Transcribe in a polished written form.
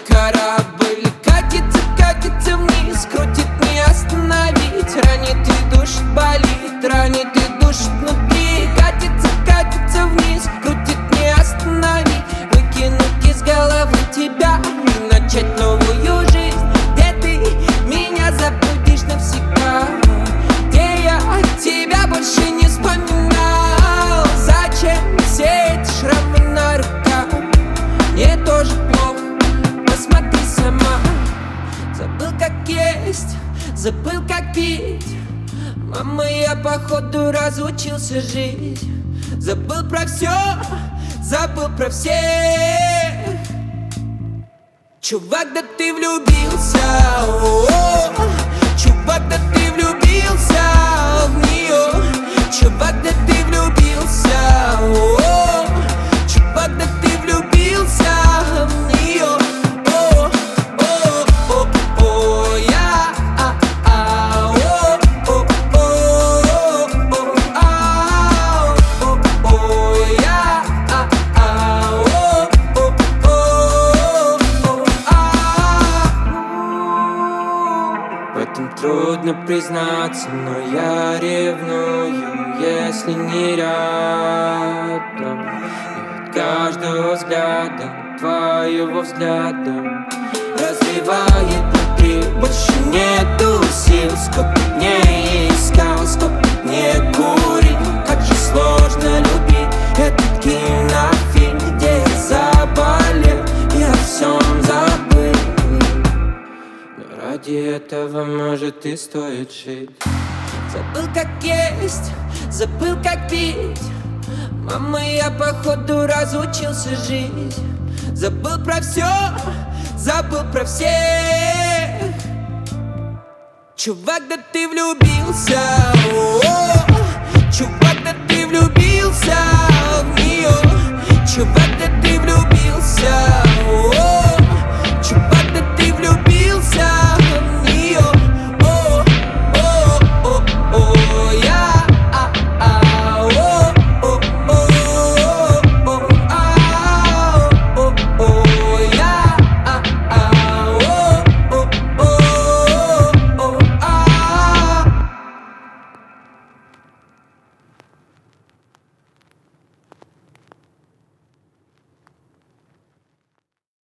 Корабль катится, катится вниз, крутит не остановить. Ранит и душит, болит, ранит и душит внутри. Катится, катится вниз, крутит не остановить. Выкинуть из головы тебя и начать новую жизнь, где ты меня забудешь навсегда, где я тебя больше не вспоминал. Зачем все эти шрамы на руках? Мне тоже плохо, посмотри сама. Забыл как есть, забыл как пить. Мама, я походу разучился жить. Забыл про все, забыл про всех. Чувак, да ты влюбился, о-о-о. Чувак, да ты влюбился в нее. Чувак, да ты влюбился, о-о-о. Чувак, да ты влюбился в нее. О-о-о-о, я, в этом трудно признаться, но я ревную, если не рядом. И от каждого взгляда, твоего взгляда, разрывает внутри, больше нету сил. Сколько дней искал, сколько дней курил. Как же сложно любить этот кинофильм, где я заболел и о всем забыл. Но ради этого, может, и стоит жить. Забыл как есть, забыл как пить. Мама, я походу разучился жить. Забыл про все, забыл про всех. Чувак, да ты влюбился.